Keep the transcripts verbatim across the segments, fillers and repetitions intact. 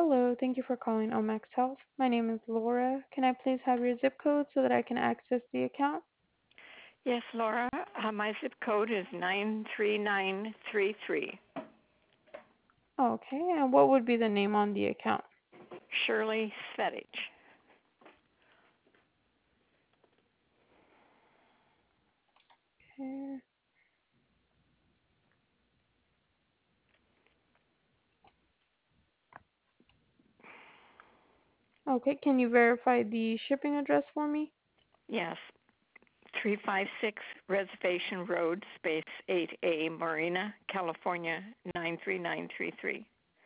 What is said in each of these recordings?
Hello, thank you for calling Omax Health. My name is Laura. Can I please have your zip code so that I can access the account? Yes, Laura. Uh, my zip code is nine three nine three three. Okay, and what would be the name on the account? Shirley Svetich. Okay. Okay, can you verify the shipping address for me? Yes, three five six Reservation Road, space eight A, Marina, California, nine three nine three three.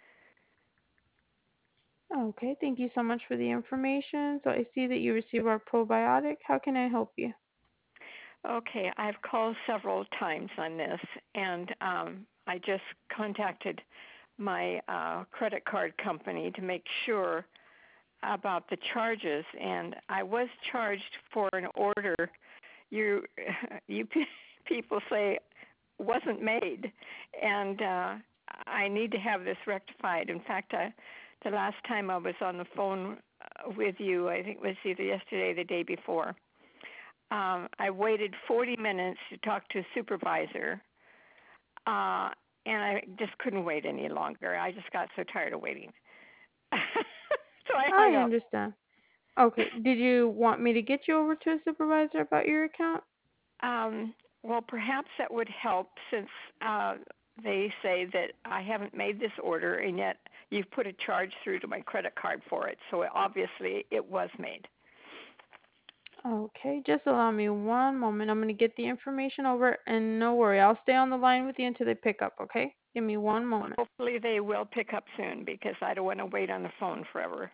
Okay, thank you so much for the information. So I see that you received our probiotic. How can I help you? Okay, I've called several times on this, and um, I just contacted my uh, credit card company to make sure about the charges, and I was charged for an order you you people say wasn't made, and uh, I need to have this rectified. In fact, I, the last time I was on the phone uh, with you, I think it was either yesterday or the day before, um, I waited forty minutes to talk to a supervisor, uh, and I just couldn't wait any longer. I just got so tired of waiting. So I I hung up. understand. Okay, did you want me to get you over to a supervisor about your account? Um, well, perhaps that would help since uh, they say that I haven't made this order and yet you've put a charge through to my credit card for it. So obviously it was made. Okay, just allow me one moment. I'm going to get the information over, and no worry, I'll stay on the line with you until they pick up, okay? Give me one Well, moment. hopefully they will pick up soon because I don't want to wait on the phone forever.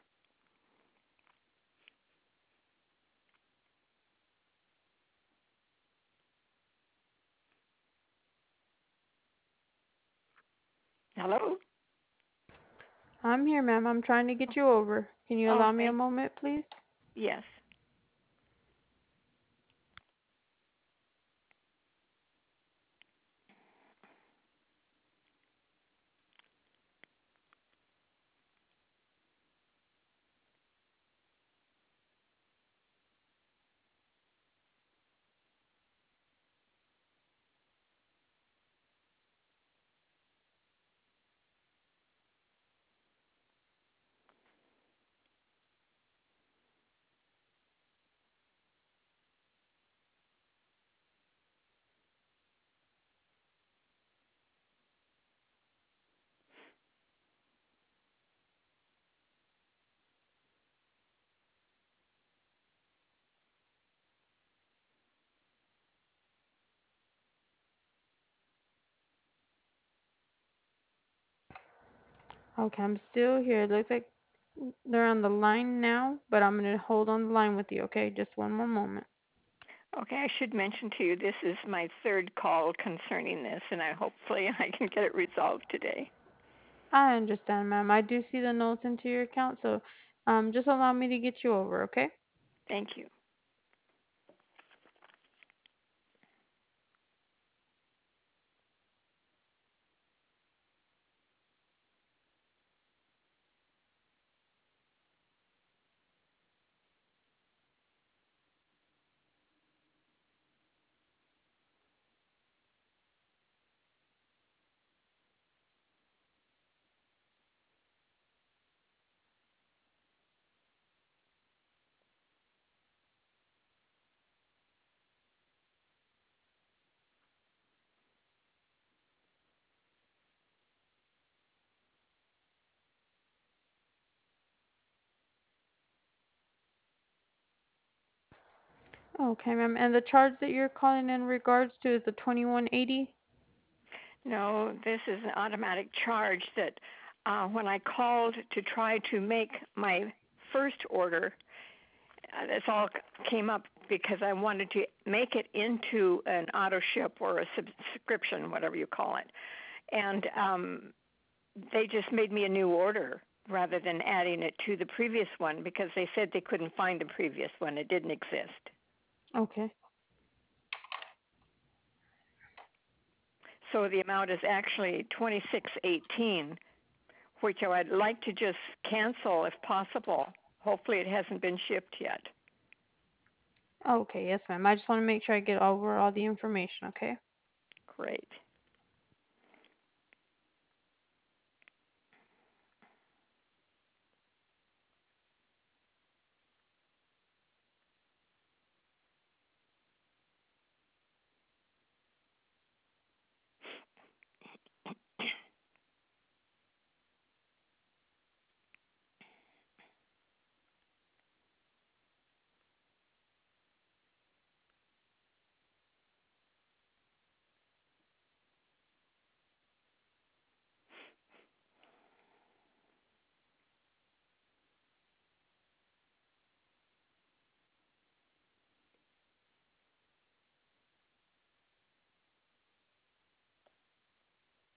Hello? I'm here, ma'am. I'm trying to get you over. Can you Oh, allow me a thank moment, please? yes. Okay, I'm still here. It looks like they're on the line now, but I'm going to hold on the line with you, okay? Just one more moment. Okay, I should mention to you this is my third call concerning this, and I hopefully I can get it resolved today. I understand, ma'am. I do see the notes into your account, so um, just allow me to get you over, okay? Thank you. Okay, ma'am. And the charge that you're calling in regards to is the twenty-one eighty? No, this is an automatic charge that uh, when I called to try to make my first order, uh, this all c- came up because I wanted to make it into an auto ship or a subscription, whatever you call it. And um, they just made me a new order rather than adding it to the previous one because they said they couldn't find the previous one. It didn't exist. Okay. So the amount is actually twenty-six eighteen, which I would like to just cancel if possible. Hopefully it hasn't been shipped yet. Okay, yes, ma'am. I just want to make sure I get over all the information, okay? Great.